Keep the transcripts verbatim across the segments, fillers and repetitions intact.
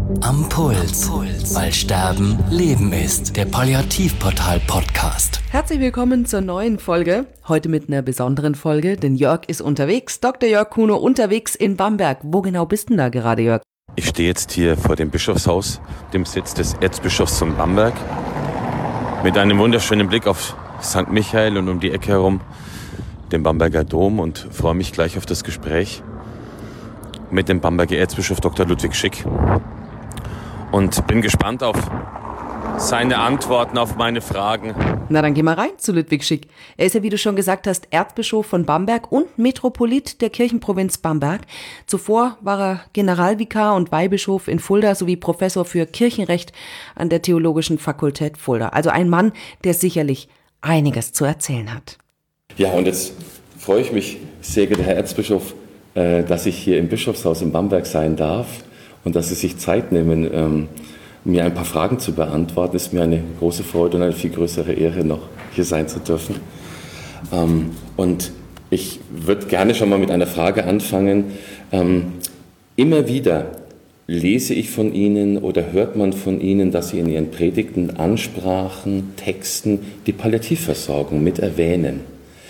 Am Puls, weil Sterben Leben ist. Der Palliativportal-Podcast. Herzlich willkommen zur neuen Folge. Heute mit einer besonderen Folge, denn Jörg ist unterwegs. Doktor Jörg Kuno unterwegs in Bamberg. Wo genau bist denn da gerade, Jörg? Ich stehe jetzt hier vor dem Bischofshaus, dem Sitz des Erzbischofs von Bamberg, mit einem wunderschönen Blick auf Sankt Michael und um die Ecke herum den Bamberger Dom und freue mich gleich auf das Gespräch mit dem Bamberger Erzbischof Doktor Ludwig Schick und bin gespannt auf seine Antworten auf meine Fragen. Na, dann geh mal rein zu Ludwig Schick. Er ist ja, wie du schon gesagt hast, Erzbischof von Bamberg und Metropolit der Kirchenprovinz Bamberg. Zuvor war er Generalvikar und Weihbischof in Fulda sowie Professor für Kirchenrecht an der Theologischen Fakultät Fulda. Also ein Mann, der sicherlich einiges zu erzählen hat. Ja, und jetzt freue ich mich, sehr geehrter Herr Erzbischof, dass ich hier im Bischofshaus in Bamberg sein darf und dass Sie sich Zeit nehmen, mir ein paar Fragen zu beantworten. Es ist mir eine große Freude und eine viel größere Ehre, noch hier sein zu dürfen. Und ich würde gerne schon mal mit einer Frage anfangen. Immer wieder lese ich von Ihnen oder hört man von Ihnen, dass Sie in Ihren Predigten, Ansprachen, Texten die Palliativversorgung mit erwähnen.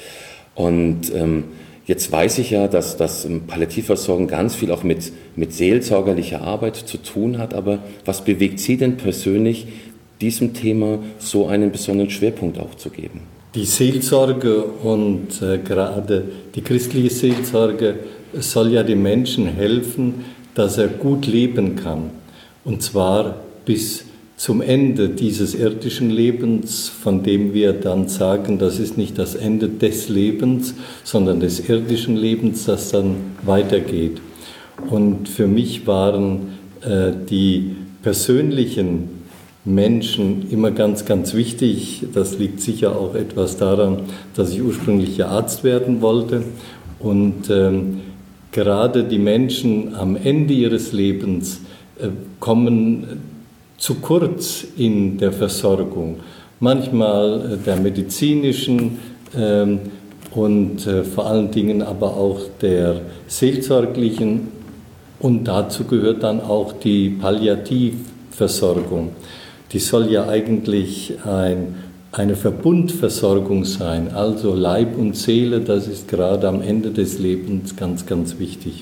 Und ähm, jetzt weiß ich ja, dass das Palliativversorgung ganz viel auch mit, mit seelsorgerlicher Arbeit zu tun hat, aber was bewegt Sie denn persönlich, diesem Thema so einen besonderen Schwerpunkt auch zu geben? Die Seelsorge und äh, gerade die christliche Seelsorge soll ja dem Menschen helfen, dass er gut leben kann. Und zwar bis zum Ende dieses irdischen Lebens, von dem wir dann sagen, das ist nicht das Ende des Lebens, sondern des irdischen Lebens, das dann weitergeht. Und für mich waren äh, die persönlichen Menschen immer ganz, ganz wichtig. Das liegt sicher auch etwas daran, dass ich ursprünglich ja Arzt werden wollte. Und ähm, gerade die Menschen am Ende ihres Lebens äh, kommen zu kurz in der Versorgung, manchmal der medizinischen ähm, und äh, vor allen Dingen aber auch der seelsorglichen, und dazu gehört dann auch die Palliativversorgung. Die soll ja eigentlich ein, eine Verbundversorgung sein, also Leib und Seele, das ist gerade am Ende des Lebens ganz, ganz wichtig.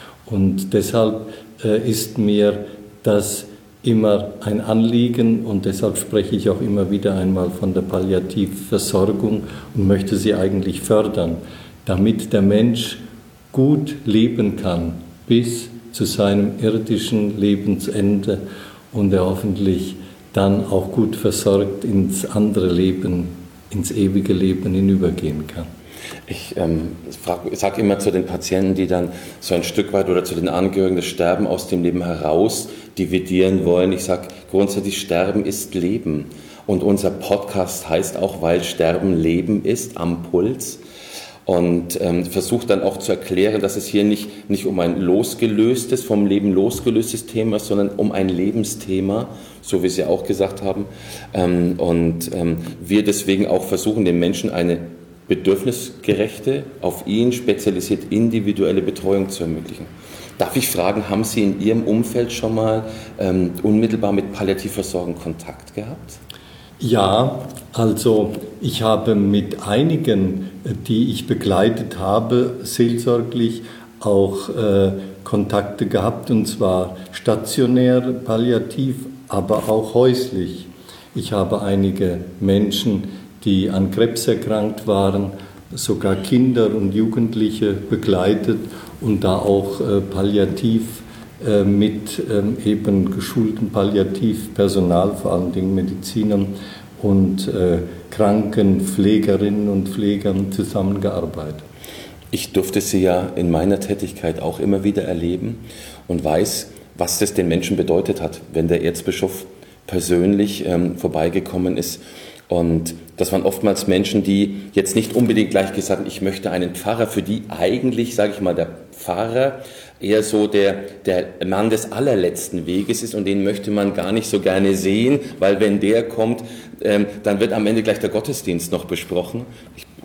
Und deshalb äh, ist mir das immer ein Anliegen und deshalb spreche ich auch immer wieder einmal von der Palliativversorgung und möchte sie eigentlich fördern, damit der Mensch gut leben kann bis zu seinem irdischen Lebensende und er hoffentlich dann auch gut versorgt ins andere Leben, ins ewige Leben hinübergehen kann. Ich ähm, sage immer zu den Patienten, die dann so ein Stück weit oder zu den Angehörigen das Sterben aus dem Leben heraus dividieren wollen. Ich sage grundsätzlich, Sterben ist Leben. Und unser Podcast heißt auch, weil Sterben Leben ist, am Puls. Und ähm, versucht dann auch zu erklären, dass es hier nicht, nicht um ein losgelöstes, vom Leben losgelöstes Thema ist, sondern um ein Lebensthema, so wie Sie auch gesagt haben. Ähm, und ähm, wir deswegen auch versuchen, den Menschen eine bedürfnisgerechte, auf ihn spezialisiert individuelle Betreuung zu ermöglichen. Darf ich fragen, haben Sie in Ihrem Umfeld schon mal ähm, unmittelbar mit Palliativversorgung Kontakt gehabt? Ja, also ich habe mit einigen, die ich begleitet habe, seelsorglich auch äh, Kontakte gehabt, und zwar stationär, palliativ, aber auch häuslich. Ich habe einige Menschen, die an Krebs erkrankt waren, sogar Kinder und Jugendliche begleitet und da auch äh, palliativ äh, mit ähm, eben geschultem Palliativpersonal, vor allen Dingen Medizinern und äh, Krankenpflegerinnen und Pflegern zusammengearbeitet. Ich durfte Sie ja in meiner Tätigkeit auch immer wieder erleben und weiß, was das den Menschen bedeutet hat, wenn der Erzbischof persönlich ähm, vorbeigekommen ist. Und das waren oftmals Menschen, die jetzt nicht unbedingt gleich gesagt haben, ich möchte einen Pfarrer, für die eigentlich, sage ich mal, der Pfarrer eher so der, der Mann des allerletzten Weges ist und den möchte man gar nicht so gerne sehen, weil wenn der kommt, ähm, dann wird am Ende gleich der Gottesdienst noch besprochen. Ich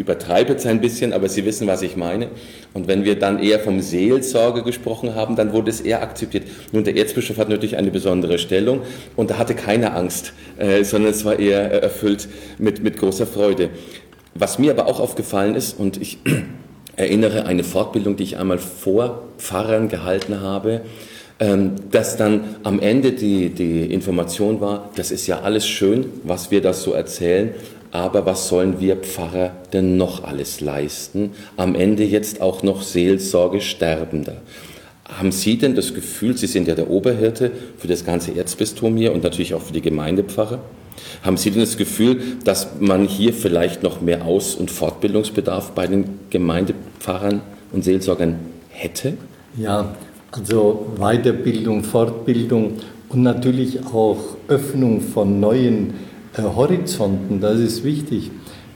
übertreibe jetzt ein bisschen, aber Sie wissen, was ich meine. Und wenn wir dann eher vom Seelsorge gesprochen haben, dann wurde es eher akzeptiert. Nun, der Erzbischof hat natürlich eine besondere Stellung und er hatte keine Angst, äh, sondern es war eher äh, erfüllt mit, mit großer Freude. Was mir aber auch aufgefallen ist, und ich erinnere eine Fortbildung, die ich einmal vor Pfarrern gehalten habe, ähm, dass dann am Ende die, die Information war, das ist ja alles schön, was wir das so erzählen, aber was sollen wir Pfarrer denn noch alles leisten? Am Ende jetzt auch noch Seelsorge Sterbender. Haben Sie denn das Gefühl, Sie sind ja der Oberhirte für das ganze Erzbistum hier und natürlich auch für die Gemeindepfarrer, haben Sie denn das Gefühl, dass man hier vielleicht noch mehr Aus- und Fortbildungsbedarf bei den Gemeindepfarrern und Seelsorgern hätte? Ja, also Weiterbildung, Fortbildung und natürlich auch Öffnung von neuen äh, Horizonten, das ist wichtig.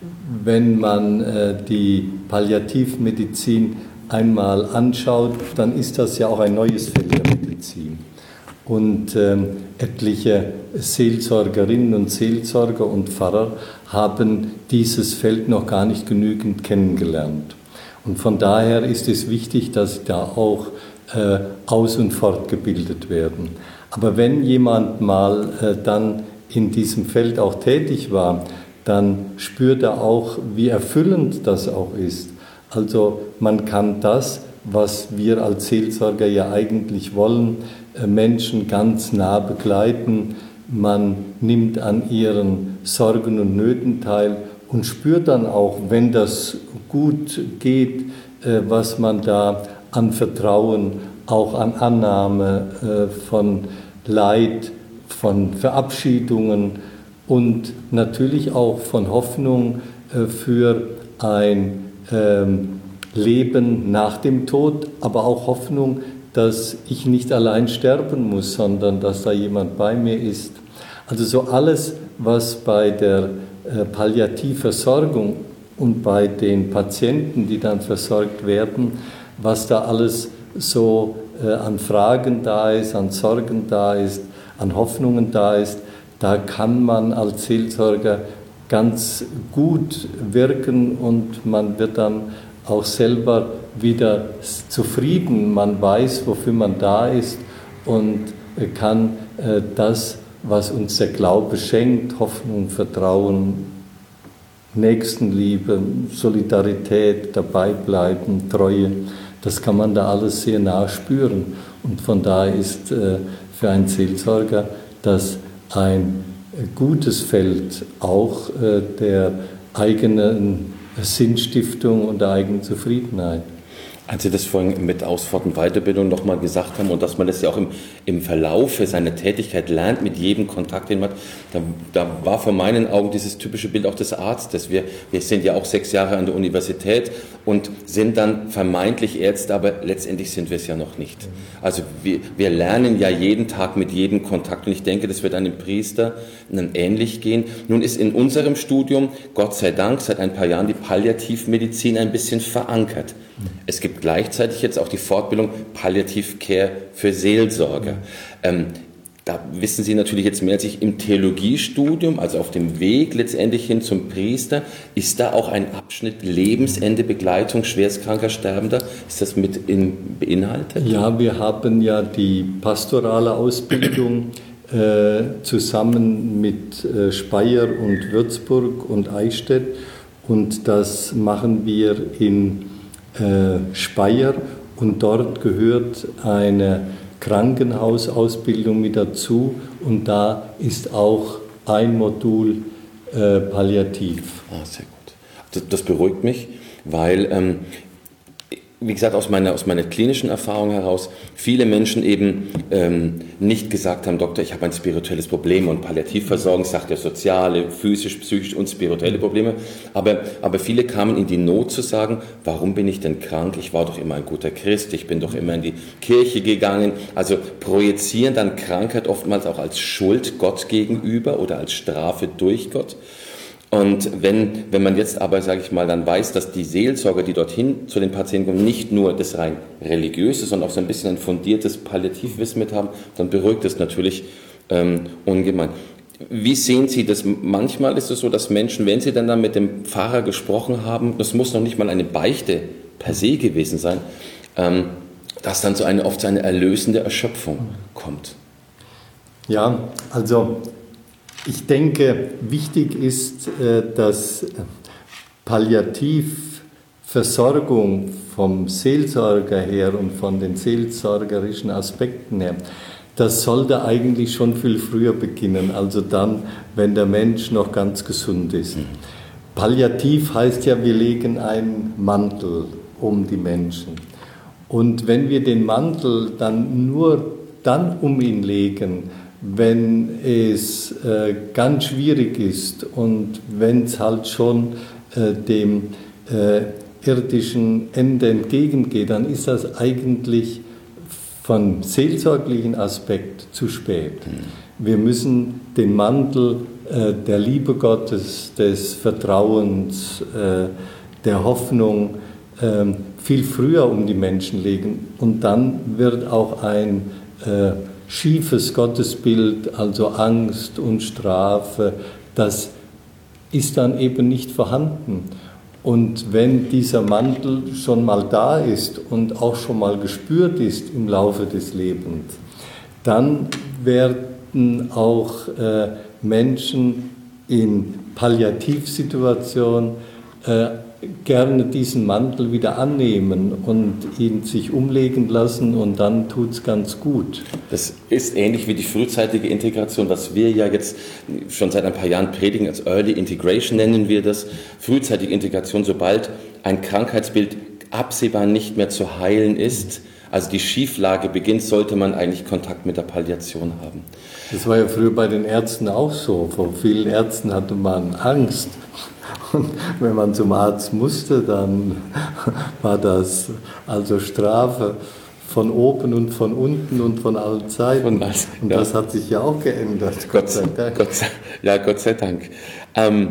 Wenn man äh, die Palliativmedizin einmal anschaut, dann ist das ja auch ein neues Feld der Medizin. Und ähm, etliche Seelsorgerinnen und Seelsorger und Pfarrer haben dieses Feld noch gar nicht genügend kennengelernt. Und von daher ist es wichtig, dass da auch äh, aus- und fortgebildet werden. Aber wenn jemand mal äh, dann in diesem Feld auch tätig war, dann spürt er auch, wie erfüllend das auch ist. Also man kann das, was wir als Seelsorger ja eigentlich wollen, Menschen ganz nah begleiten. Man nimmt an ihren Sorgen und Nöten teil und spürt dann auch, wenn das gut geht, was man da an Vertrauen, auch an Annahme von Leid, von Verabschiedungen und natürlich auch von Hoffnung für ein Leben nach dem Tod, aber auch Hoffnung, dass ich nicht allein sterben muss, sondern dass da jemand bei mir ist. Also so alles, was bei der Palliativversorgung und bei den Patienten, die dann versorgt werden, was da alles so an Fragen da ist, an Sorgen da ist, an Hoffnungen da ist, da kann man als Seelsorger ganz gut wirken und man wird dann auch selber wieder zufrieden. Man weiß, wofür man da ist und kann das, was uns der Glaube schenkt, Hoffnung, Vertrauen, Nächstenliebe, Solidarität, dabeibleiben, Treue, das kann man da alles sehr nah spüren. Und von daher ist für einen Seelsorger das ein gutes Feld auch der eigenen Sinnstiftung und der eigenen Zufriedenheit. Als Sie das vorhin mit Ausfahrt und Weiterbildung nochmal gesagt haben und dass man das ja auch im, im Verlaufe seiner Tätigkeit lernt, mit jedem Kontakt, den man hat, da, da war vor meinen Augen dieses typische Bild auch des Arztes. Wir, wir sind ja auch sechs Jahre an der Universität und sind dann vermeintlich Ärzte, aber letztendlich sind wir es ja noch nicht. Also wir, wir lernen ja jeden Tag mit jedem Kontakt und ich denke, das wird einem Priester ähnlich gehen. Nun ist in unserem Studium, Gott sei Dank, seit ein paar Jahren die Palliativmedizin ein bisschen verankert. Es gibt gleichzeitig jetzt auch die Fortbildung Palliative-Care für Seelsorger. Ähm, da wissen Sie natürlich jetzt mehr als ich, im Theologiestudium, also auf dem Weg letztendlich hin zum Priester, ist da auch ein Abschnitt Lebensende-Begleitung schwerstkranker Sterbender? Ist das mit in, beinhaltet? Ja, wir haben ja die pastorale Ausbildung äh, zusammen mit äh, Speyer und Würzburg und Eichstätt und das machen wir in Speyer und dort gehört eine Krankenhausausbildung mit dazu und da ist auch ein Modul äh, Palliativ. Ah, sehr gut. Das, das beruhigt mich, weil, ähm, wie gesagt, aus meiner, aus meiner klinischen Erfahrung heraus viele Menschen eben ähm, nicht gesagt haben, Doktor, ich habe ein spirituelles Problem und Palliativversorgung sagt ja soziale, physisch, psychisch und spirituelle Probleme, aber, aber viele kamen in die Not zu sagen, warum bin ich denn krank? Ich war doch immer ein guter Christ, ich bin doch immer in die Kirche gegangen, also projizieren dann Krankheit oftmals auch als Schuld Gott gegenüber oder als Strafe durch Gott. Und wenn, wenn man jetzt aber, sage ich mal, dann weiß, dass die Seelsorger, die dorthin zu den Patienten kommen, nicht nur das rein religiöse, sondern auch so ein bisschen ein fundiertes Palliativwissen mit haben, dann beruhigt es natürlich ähm, ungemein. Wie sehen Sie das? Manchmal ist es so, dass Menschen, wenn sie dann, dann mit dem Pfarrer gesprochen haben, das muss noch nicht mal eine Beichte per se gewesen sein, ähm, dass dann so eine, oft so eine erlösende Erschöpfung kommt. Ja, also ich denke, wichtig ist, dass Palliativversorgung vom Seelsorger her und von den seelsorgerischen Aspekten her, das sollte eigentlich schon viel früher beginnen, also dann, wenn der Mensch noch ganz gesund ist. Mhm. Palliativ heißt ja, wir legen einen Mantel um die Menschen. Und wenn wir den Mantel dann nur dann um ihn legen, wenn es äh, ganz schwierig ist und wenn es halt schon äh, dem äh, irdischen Ende entgegengeht, dann ist das eigentlich vom seelsorglichen Aspekt zu spät. Wir müssen den Mantel äh, der Liebe Gottes, des Vertrauens, äh, der Hoffnung äh, viel früher um die Menschen legen. Und dann wird auch ein äh, schiefes Gottesbild, also Angst und Strafe, das ist dann eben nicht vorhanden. Und wenn dieser Mantel schon mal da ist und auch schon mal gespürt ist im Laufe des Lebens, dann werden auch äh, Menschen in Palliativsituationen äh, gerne diesen Mantel wieder annehmen und ihn sich umlegen lassen und dann tut es ganz gut. Das ist ähnlich wie die frühzeitige Integration, was wir ja jetzt schon seit ein paar Jahren predigen, als Early Integration nennen wir das. Frühzeitige Integration, sobald ein Krankheitsbild absehbar nicht mehr zu heilen ist, also die Schieflage beginnt, sollte man eigentlich Kontakt mit der Palliation haben. Das war ja früher bei den Ärzten auch so. Vor vielen Ärzten hatte man Angst. Und wenn man zum Arzt musste, dann war das also Strafe von oben und von unten und von allen Seiten. Und, was, und ja. Das hat sich ja auch geändert, Gott sei Dank. Gott sei, ja, Gott sei Dank. Ähm,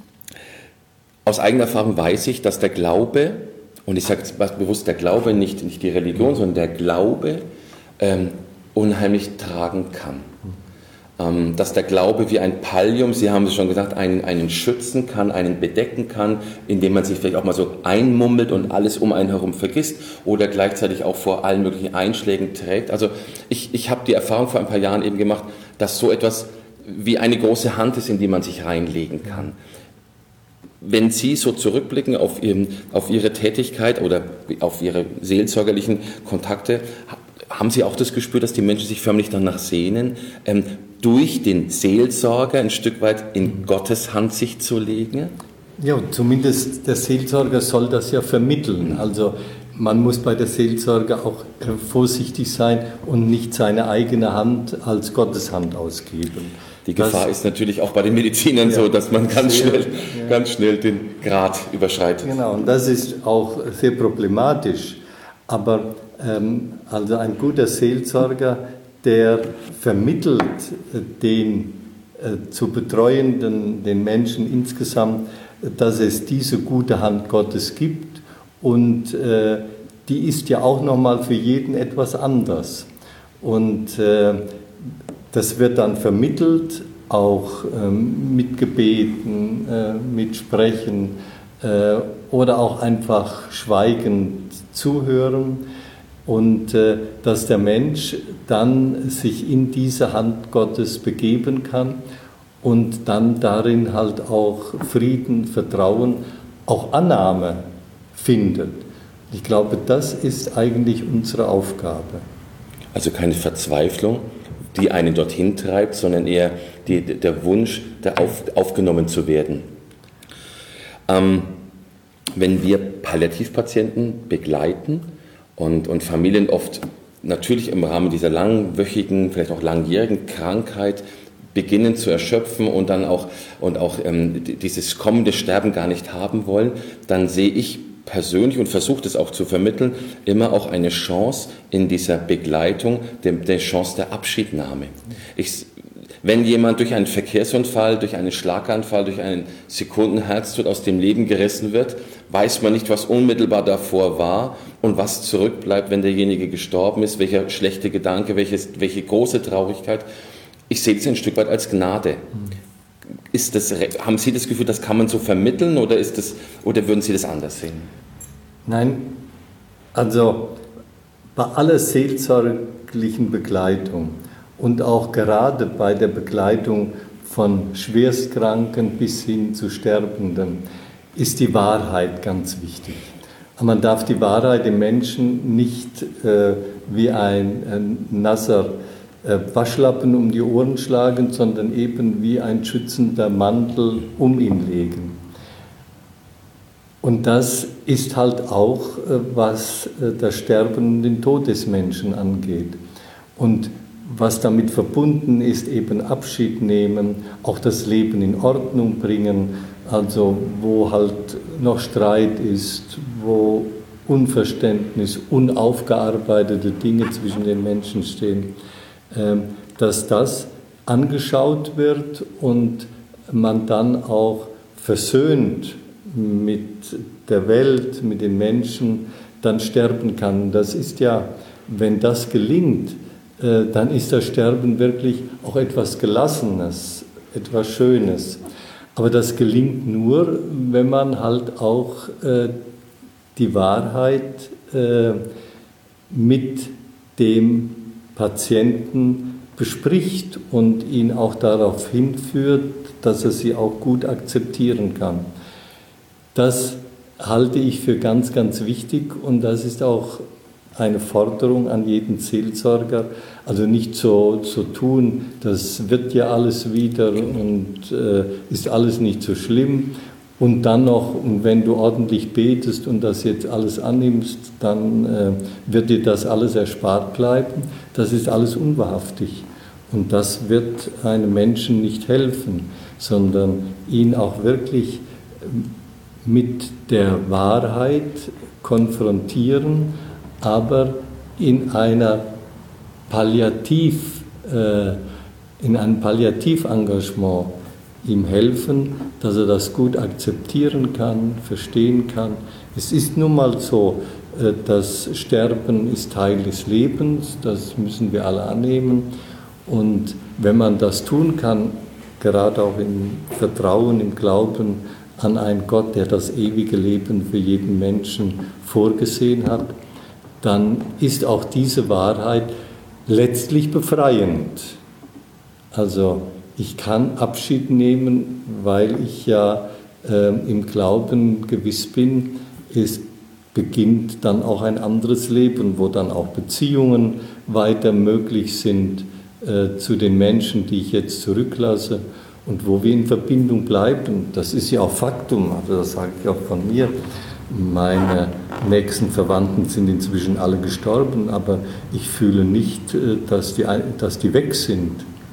aus eigener Erfahrung weiß ich, dass der Glaube, und ich sage bewusst der Glaube, nicht, nicht die Religion, sondern der Glaube ähm, unheimlich tragen kann. Ähm, dass der Glaube wie ein Pallium, Sie haben es schon gesagt, einen, einen schützen kann, einen bedecken kann, indem man sich vielleicht auch mal so einmummelt und alles um einen herum vergisst oder gleichzeitig auch vor allen möglichen Einschlägen trägt. Also ich, ich habe die Erfahrung vor ein paar Jahren eben gemacht, dass so etwas wie eine große Hand ist, in die man sich reinlegen kann. Wenn Sie so zurückblicken auf, Ihren, auf Ihre Tätigkeit oder auf Ihre seelsorgerlichen Kontakte, haben Sie auch das Gespür, dass die Menschen sich förmlich danach sehnen, ähm, durch den Seelsorger ein Stück weit in Gottes Hand sich zu legen? Ja, zumindest der Seelsorger soll das ja vermitteln. Also man muss bei der Seelsorge auch vorsichtig sein und nicht seine eigene Hand als Gottes Hand ausgeben. Die Gefahr das, ist natürlich auch bei den Medizinern ja, so, dass man ganz sehr, schnell, ja. ganz schnell den Grad überschreitet. Genau, und das ist auch sehr problematisch. Aber ähm, also ein guter Seelsorger, der vermittelt den äh, zu Betreuenden, den Menschen insgesamt, dass es diese gute Hand Gottes gibt und äh, die ist ja auch nochmal für jeden etwas anders. Und äh, das wird dann vermittelt, auch ähm, mit Gebeten, äh, mit Sprechen äh, oder auch einfach schweigend zuhören. Und äh, dass der Mensch dann sich in diese Hand Gottes begeben kann und dann darin halt auch Frieden, Vertrauen, auch Annahme findet. Ich glaube, das ist eigentlich unsere Aufgabe. Also keine Verzweiflung, die einen dorthin treibt, sondern eher die, der Wunsch, der auf, aufgenommen zu werden. Ähm, wenn wir Palliativpatienten begleiten, Und, und Familien oft natürlich im Rahmen dieser langwöchigen, vielleicht auch langjährigen Krankheit beginnen zu erschöpfen und dann auch, und auch ähm, dieses kommende Sterben gar nicht haben wollen, dann sehe ich persönlich und versuche das auch zu vermitteln, immer auch eine Chance in dieser Begleitung, der, der Chance der Abschiednahme. Ich, wenn jemand durch einen Verkehrsunfall, durch einen Schlaganfall, durch einen Sekundenherztod aus dem Leben gerissen wird, weiß man nicht, was unmittelbar davor war und was zurückbleibt, wenn derjenige gestorben ist, welcher schlechte Gedanke, welches, welche große Traurigkeit. ich sehe das ein Stück weit als Gnade. Ist das, haben Sie das Gefühl, das kann man so vermitteln oder, ist das, oder würden Sie das anders sehen? Nein, also bei aller seelsorglichen Begleitung und auch gerade bei der Begleitung von Schwerstkranken bis hin zu Sterbenden ist die Wahrheit ganz wichtig. Aber man darf die Wahrheit dem Menschen nicht äh, wie ein, ein nasser äh, Waschlappen um die Ohren schlagen, sondern eben wie ein schützender Mantel um ihn legen. Und das ist halt auch, äh, was äh, das Sterben und den Tod des Menschen angeht. Und was damit verbunden ist, eben Abschied nehmen, auch das Leben in Ordnung bringen, also wo halt noch Streit ist, wo Unverständnis, unaufgearbeitete Dinge zwischen den Menschen stehen, dass das angeschaut wird und man dann auch versöhnt mit der Welt, mit den Menschen, dann sterben kann. Das ist ja, wenn das gelingt, dann ist das Sterben wirklich auch etwas Gelassenes, etwas Schönes. Aber das gelingt nur, wenn man halt auch äh, die Wahrheit äh, mit dem Patienten bespricht und ihn auch darauf hinführt, dass er sie auch gut akzeptieren kann. Das halte ich für ganz, ganz wichtig und das ist auch eine Forderung an jeden Seelsorger, also nicht so, so tun, das wird ja alles wieder und äh, ist alles nicht so schlimm und dann noch, und wenn du ordentlich betest und das jetzt alles annimmst, dann äh, wird dir das alles erspart bleiben. Das ist alles unwahrhaftig und das wird einem Menschen nicht helfen, sondern ihn auch wirklich mit der Wahrheit konfrontieren, aber in einer Palliativ, äh, in einem Palliativengagement ihm helfen, dass er das gut akzeptieren kann, verstehen kann. Es ist nun mal so, äh, das Sterben ist Teil des Lebens, das müssen wir alle annehmen. Und wenn man das tun kann, gerade auch im Vertrauen, im Glauben an einen Gott, der das ewige Leben für jeden Menschen vorgesehen hat, dann ist auch diese Wahrheit letztlich befreiend. Also ich kann Abschied nehmen, weil ich ja äh, im Glauben gewiss bin, es beginnt dann auch ein anderes Leben, wo dann auch Beziehungen weiter möglich sind äh, zu den Menschen, die ich jetzt zurücklasse und wo wir in Verbindung bleiben. Das ist ja auch Faktum, also das sage ich auch von mir. Meine nächsten Verwandten sind inzwischen alle gestorben, aber ich fühle nicht, dass die, dass die weg sind,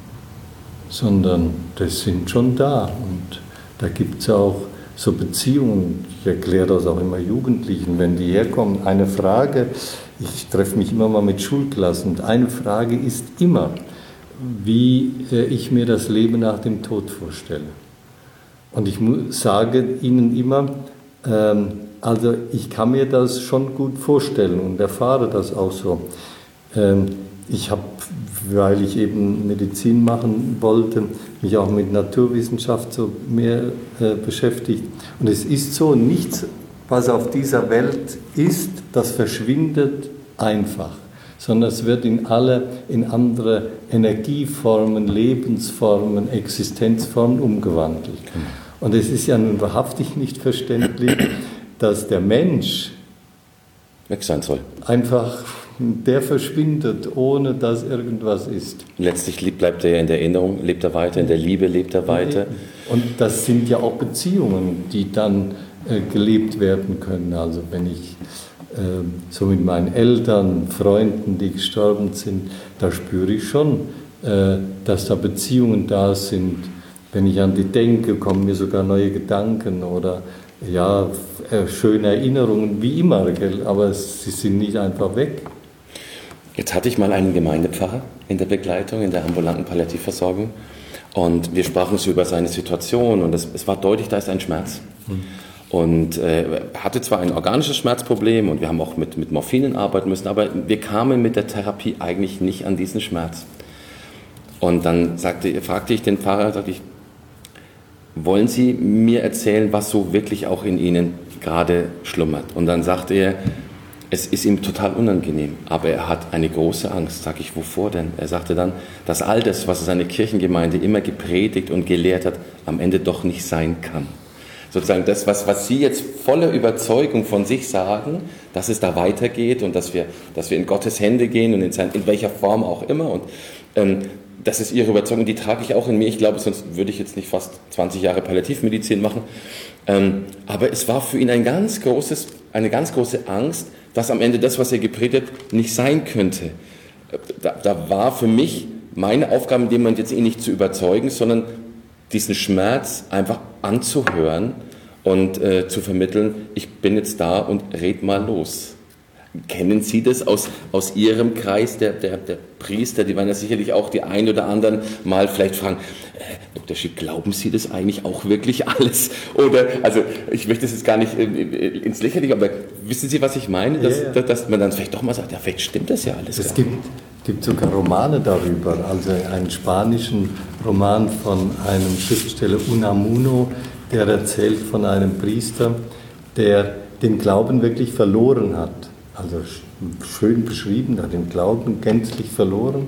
sondern das sind schon da. Und da gibt es auch so Beziehungen, ich erkläre das auch immer Jugendlichen, wenn die herkommen. Eine Frage, ich treffe mich immer mal mit Schulklassen, und eine Frage ist immer, wie ich mir das Leben nach dem Tod vorstelle. Und ich sage ihnen immer, ähm, also ich kann mir das schon gut vorstellen und erfahre das auch so. Ähm, ich habe, weil ich eben Medizin machen wollte, mich auch mit Naturwissenschaft so mehr äh, beschäftigt. Und es ist so, nichts, was auf dieser Welt ist, das verschwindet einfach, sondern es wird in alle, in andere Energieformen, Lebensformen, Existenzformen umgewandelt. Und es ist ja nun wahrhaftig nicht verständlich, dass der Mensch weg sein soll. Einfach, der verschwindet, ohne dass irgendwas ist. Letztlich bleibt er ja in der Erinnerung, lebt er weiter, in der Liebe lebt er weiter. Und das sind ja auch Beziehungen, die dann äh, gelebt werden können. Also wenn ich äh, so mit meinen Eltern, Freunden, die gestorben sind, da spüre ich schon, äh, dass da Beziehungen da sind. Wenn ich an die denke, kommen mir sogar neue Gedanken oder ja, schöne Erinnerungen, wie immer, gell? Aber sie sind nicht einfach weg. Jetzt hatte ich mal einen Gemeindepfarrer in der Begleitung, in der ambulanten Palliativversorgung und wir sprachen so über seine Situation und es, es war deutlich, da ist ein Schmerz. Mhm. Und äh, er hatte zwar ein organisches Schmerzproblem und wir haben auch mit, mit Morphinen arbeiten müssen, aber wir kamen mit der Therapie eigentlich nicht an diesen Schmerz. Und dann sagte, fragte ich den Pfarrer, sagte ich, wollen Sie mir erzählen, was so wirklich auch in Ihnen gerade schlummert? Und dann sagte er, es ist ihm total unangenehm, aber er hat eine große Angst. Sag ich, wovor denn? Er sagte dann, dass all das, was seine Kirchengemeinde immer gepredigt und gelehrt hat, am Ende doch nicht sein kann. Sozusagen das, was, was Sie jetzt voller Überzeugung von sich sagen, dass es da weitergeht und dass wir, dass wir in Gottes Hände gehen und in, sein, in welcher Form auch immer. Und ähm, das ist Ihre Überzeugung, die trage ich auch in mir. Ich glaube, sonst würde ich jetzt nicht fast zwanzig Jahre Palliativmedizin machen. Ähm, aber es war für ihn ein ganz großes, eine ganz große Angst, dass am Ende das, was er gepredigt hat, nicht sein könnte. Da, da war für mich meine Aufgabe in dem Moment jetzt ihn nicht zu überzeugen, sondern diesen Schmerz einfach anzuhören und äh, zu vermitteln, ich bin jetzt da und red mal los. Kennen Sie das aus, aus Ihrem Kreis der, der, der Priester? Die werden ja sicherlich auch die ein oder anderen mal vielleicht fragen, äh, Doktor Schick, glauben Sie das eigentlich auch wirklich alles? Oder, also ich möchte das jetzt gar nicht ins Lächerliche, aber wissen Sie, was ich meine? Dass, ja, ja. dass man dann vielleicht doch mal sagt, ja, vielleicht stimmt das ja alles. Es gibt, gibt sogar Romane darüber, also einen spanischen Roman von einem Schriftsteller Unamuno, der erzählt von einem Priester, der den Glauben wirklich verloren hat. Also schön beschrieben, hat den Glauben gänzlich verloren,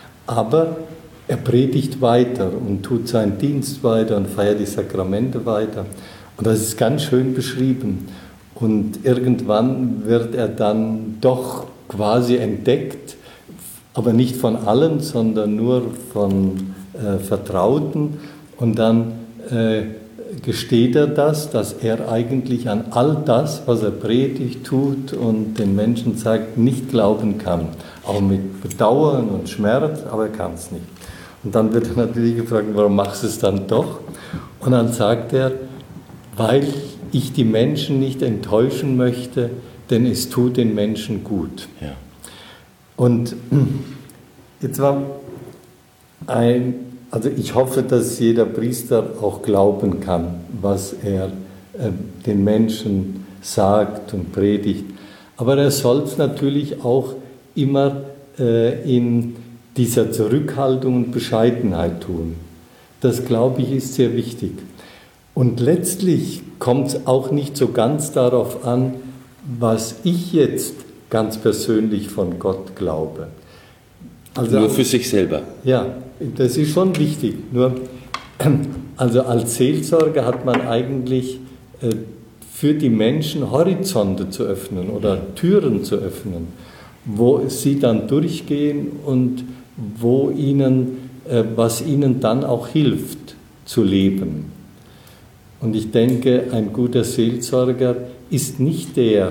aber er predigt weiter und tut seinen Dienst weiter und feiert die Sakramente weiter. Und das ist ganz schön beschrieben. Und irgendwann wird er dann doch quasi entdeckt, aber nicht von allen, sondern nur von äh, Vertrauten. Und dann äh, gesteht er das, dass er eigentlich an all das, was er predigt, tut und den Menschen sagt, nicht glauben kann. Auch mit Bedauern und Schmerz, aber er kann es nicht. Und dann wird er natürlich gefragt, warum machst du es dann doch? Und dann sagt er, weil ich die Menschen nicht enttäuschen möchte, denn es tut den Menschen gut. Ja. Und jetzt war ein, also ich hoffe, dass jeder Priester auch glauben kann, was er äh, den Menschen sagt und predigt. Aber er soll es natürlich auch immer äh, in dieser Zurückhaltung und Bescheidenheit tun. Das, glaube ich, ist sehr wichtig. Und letztlich kommt es auch nicht so ganz darauf an, was ich jetzt ganz persönlich von Gott glaube. Also, nur für sich selber. Ja, das ist schon wichtig. Nur, also als Seelsorger hat man eigentlich äh, für die Menschen Horizonte zu öffnen oder Türen zu öffnen, wo sie dann durchgehen und wo ihnen, äh, was ihnen dann auch hilft zu leben. Und ich denke, ein guter Seelsorger ist nicht der,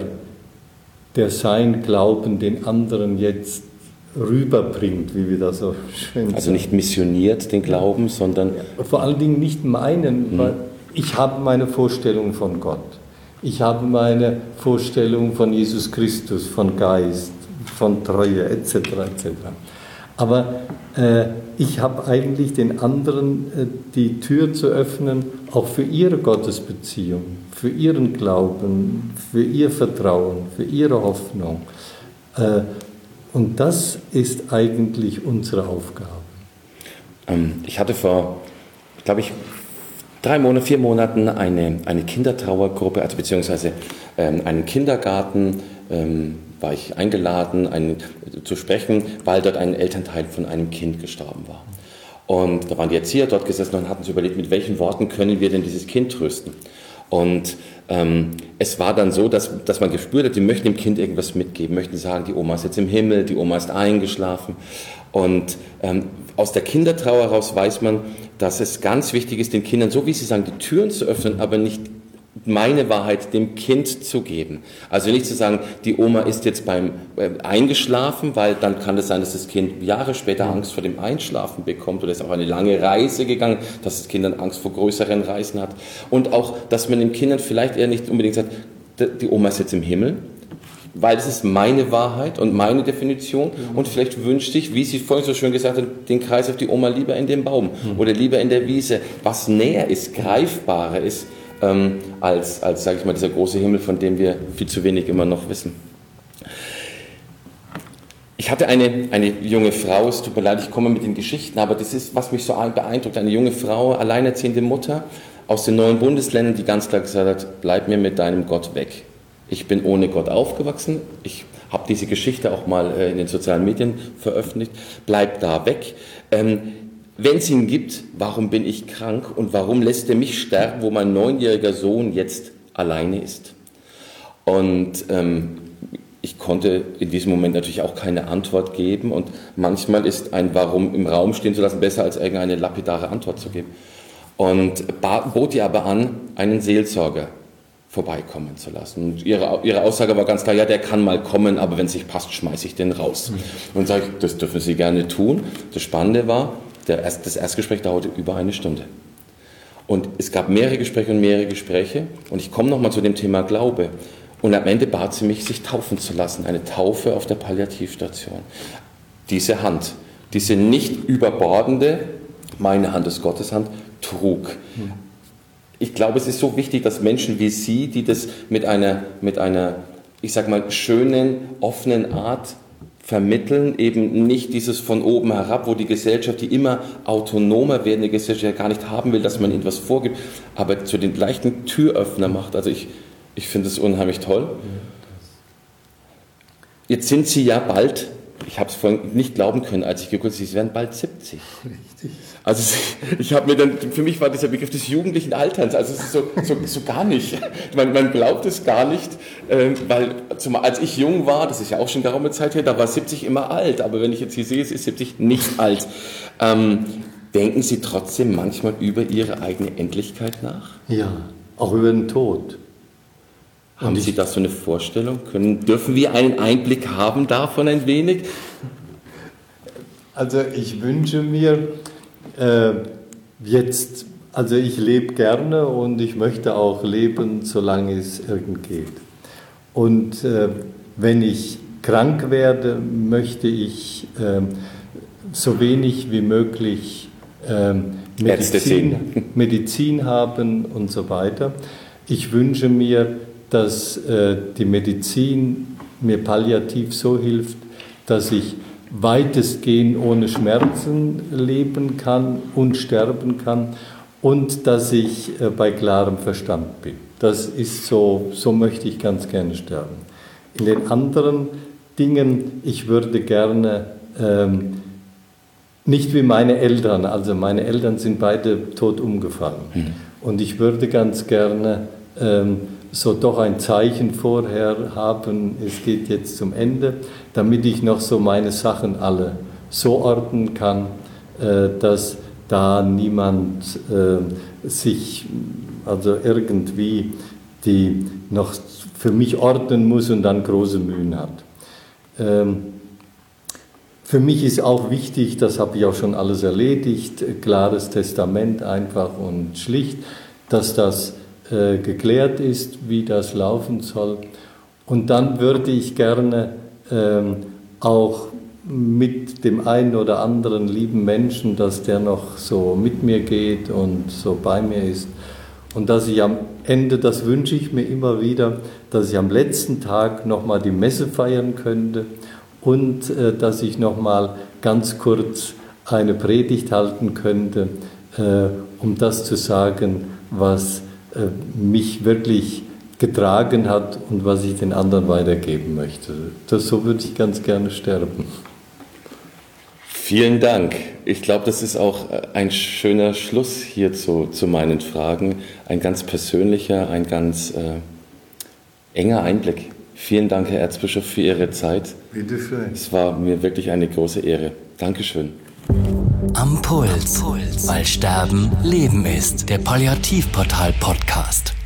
der sein Glauben den anderen jetzt rüberbringt, wie wir das so schön sagen. Also nicht missioniert den Glauben, sondern... Vor allen Dingen nicht meinen, mhm. weil ich habe meine Vorstellung von Gott. Ich habe meine Vorstellung von Jesus Christus, von Geist, von Treue et cetera et cetera. Aber äh, ich habe eigentlich den anderen äh, die Tür zu öffnen, auch für ihre Gottesbeziehung, für ihren Glauben, für ihr Vertrauen, für ihre Hoffnung. Äh, und das ist eigentlich unsere Aufgabe. Ähm, ich hatte vor, glaube ich, drei Monaten, vier Monaten eine, eine Kindertrauergruppe, also beziehungsweise ähm, einen Kindergarten, ähm, war ich eingeladen, einen, zu sprechen, weil dort ein Elternteil von einem Kind gestorben war. Und da waren die Erzieher dort gesessen und hatten sich überlegt, mit welchen Worten können wir denn dieses Kind trösten. Und ähm, es war dann so, dass, dass man gespürt hat, die möchten dem Kind irgendwas mitgeben, möchten sagen, die Oma ist jetzt im Himmel, die Oma ist eingeschlafen. Und ähm, aus der Kindertrauer heraus weiß man, dass es ganz wichtig ist, den Kindern, so wie sie sagen, die Türen zu öffnen, aber nicht meine Wahrheit dem Kind zu geben. Also nicht zu sagen, die Oma ist jetzt beim äh, Eingeschlafen, weil dann kann es sein, dass das Kind Jahre später Angst vor dem Einschlafen bekommt oder ist auf eine lange Reise gegangen, dass das Kind dann Angst vor größeren Reisen hat. Und auch, dass man den Kindern vielleicht eher nicht unbedingt sagt, die Oma ist jetzt im Himmel, weil das ist meine Wahrheit und meine Definition und vielleicht wünscht sich, wie Sie vorhin so schön gesagt haben, den Kreis auf die Oma lieber in dem Baum oder lieber in der Wiese, was näher ist, greifbarer ist, ähm, als, als sage ich mal, dieser große Himmel, von dem wir viel zu wenig immer noch wissen. Ich hatte eine, eine junge Frau, es tut mir leid, ich komme mit den Geschichten, aber das ist, was mich so beeindruckt, eine junge Frau, alleinerziehende Mutter aus den neuen Bundesländern, die ganz klar gesagt hat, bleib mir mit deinem Gott weg. Ich bin ohne Gott aufgewachsen, ich habe diese Geschichte auch mal in den sozialen Medien veröffentlicht, bleib da weg. Ähm, wenn es ihn gibt, warum bin ich krank und warum lässt er mich sterben, wo mein neunjähriger Sohn jetzt alleine ist? Und ähm, ich konnte in diesem Moment natürlich auch keine Antwort geben und manchmal ist ein Warum im Raum stehen zu lassen besser als irgendeine lapidare Antwort zu geben. Und bot ihr aber an, einen Seelsorger vorbeikommen zu lassen. Und ihre, ihre Aussage war ganz klar, ja, der kann mal kommen, aber wenn es nicht passt, schmeiße ich den raus. Mhm. Und sage ich, das dürfen Sie gerne tun. Das Spannende war, der Erst, das Erstgespräch dauerte über eine Stunde. Und es gab mehrere Gespräche und mehrere Gespräche. Und ich komme nochmal zu dem Thema Glaube. Und am Ende bat sie mich, sich taufen zu lassen. Eine Taufe auf der Palliativstation. Diese Hand, diese nicht überbordende, meine Hand ist Gottes Hand, trug. Mhm. Ich glaube, es ist so wichtig, dass Menschen wie Sie, die das mit einer, mit einer, ich sag mal, schönen, offenen Art vermitteln, eben nicht dieses von oben herab, wo die Gesellschaft, die immer autonomer werdende Gesellschaft ja gar nicht haben will, dass man ihnen was vorgibt, aber zu den leichten Türöffner macht. Also ich, ich finde es unheimlich toll. Jetzt sind Sie ja bald, ich habe es vorhin nicht glauben können, als ich geguckt habe, Sie werden bald siebzig. Richtig. Also ich habe mir dann, für mich war dieser Begriff des jugendlichen Alterns, also es ist so, so, so gar nicht, man, man glaubt es gar nicht, äh, weil zumal als ich jung war, das ist ja auch schon geraume Zeit her, da war siebzig immer alt, aber wenn ich jetzt hier sehe, ist siebzig nicht alt. Ähm, denken Sie trotzdem manchmal über Ihre eigene Endlichkeit nach? Ja, auch über den Tod. Haben Sie da so eine Vorstellung? Können, dürfen wir einen Einblick haben davon ein wenig? Also ich wünsche mir äh, jetzt, also ich lebe gerne und ich möchte auch leben, solange es irgend geht. Und äh, wenn ich krank werde, möchte ich äh, so wenig wie möglich äh, Medizin, Medizin haben und so weiter. Ich wünsche mir, dass äh, die Medizin mir palliativ so hilft, dass ich weitestgehend ohne Schmerzen leben kann und sterben kann und dass ich äh, bei klarem Verstand bin. Das ist so, so möchte ich ganz gerne sterben. In den anderen Dingen, ich würde gerne, ähm, nicht wie meine Eltern, also meine Eltern sind beide tot umgefallen. Mhm. Und ich würde ganz gerne ähm, so doch ein Zeichen vorher haben, es geht jetzt zum Ende, damit ich noch so meine Sachen alle so ordnen kann, äh, dass da niemand äh, sich, also irgendwie, die noch für mich ordnen muss und dann große Mühen hat. Ähm, für mich ist auch wichtig, das habe ich auch schon alles erledigt, klares Testament einfach und schlicht, dass das äh, geklärt ist, wie das laufen soll. Und dann würde ich gerne ähm, auch mit dem einen oder anderen lieben Menschen, dass der noch so mit mir geht und so bei mir ist. Und dass ich am Ende, das wünsche ich mir immer wieder, dass ich am letzten Tag nochmal die Messe feiern könnte und äh, dass ich nochmal ganz kurz eine Predigt halten könnte, äh, um das zu sagen, was äh, mich wirklich getragen hat und was ich den anderen weitergeben möchte. Das, so würde ich ganz gerne sterben. Vielen Dank. Ich glaube, das ist auch ein schöner Schluss hier zu, zu meinen Fragen. Ein ganz persönlicher, ein ganz äh, enger Einblick. Vielen Dank, Herr Erzbischof, für Ihre Zeit. Bitte schön. Es war mir wirklich eine große Ehre. Dankeschön. Am Puls, weil Sterben Leben ist. Der Palliativportal-Podcast.